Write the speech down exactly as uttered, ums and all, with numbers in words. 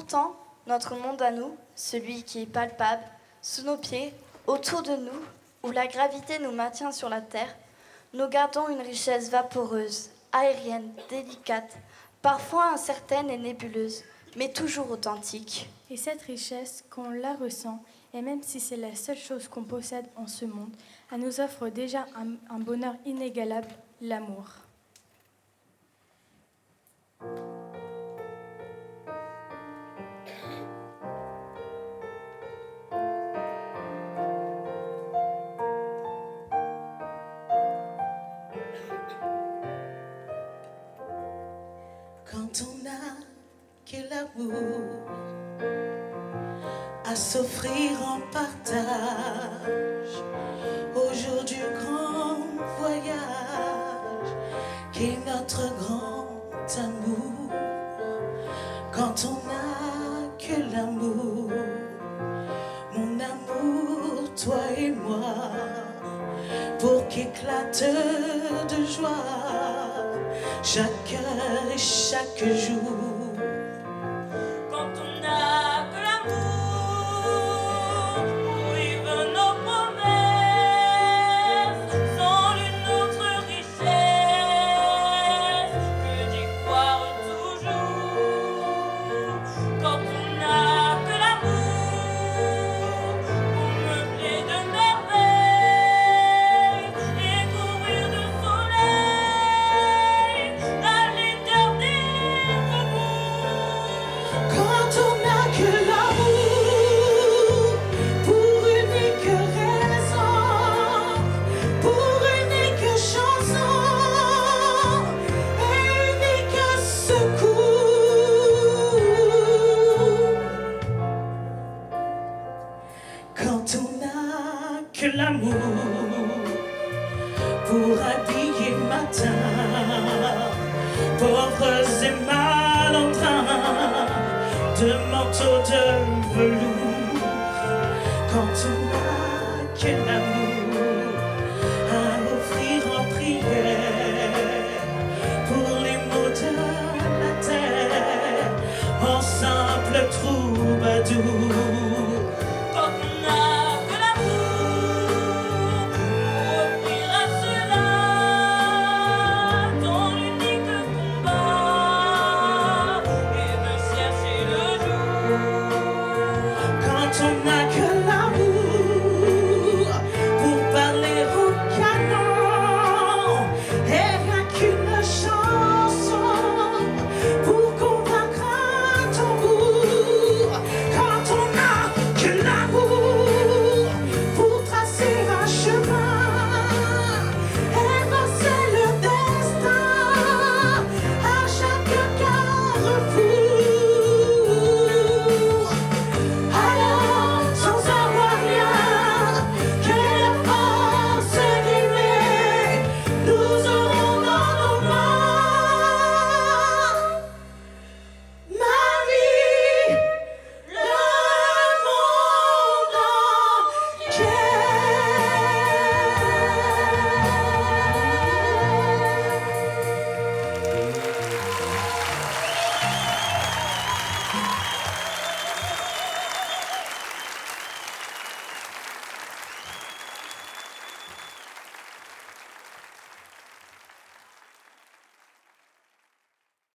pourtant, notre monde à nous, celui qui est palpable, sous nos pieds, autour de nous, où la gravité nous maintient sur la terre, nous gardons une richesse vaporeuse, aérienne, délicate, parfois incertaine et nébuleuse, mais toujours authentique. Et cette richesse, qu'on la ressent, et même si c'est la seule chose qu'on possède en ce monde, elle nous offre déjà un, un bonheur inégalable, l'amour. Quand on a que l'amour à s'offrir en partage au jour du grand voyage qu'est notre grand amour. Quand on n'a que l'amour, mon amour, toi et moi, pour qu'éclate de joie chaque heure et chaque jour. Quand on n'a que l'amour pour vivre nos promesses, sans l'une autre richesse que d'y croire toujours. Quand on n'a que l'amour pour meubler de merveilles et couvrir de soleil la laideur des remous. Quand on n'a que l'amour pour unique raison, pour unique chanson et unique secours. Quand on n'a que l'amour pour habiller matin pauvres et malandrins de manteaux de velours. Quand on n'a que l'amour à offrir en prière pour les maux de la terre en simple troubadour.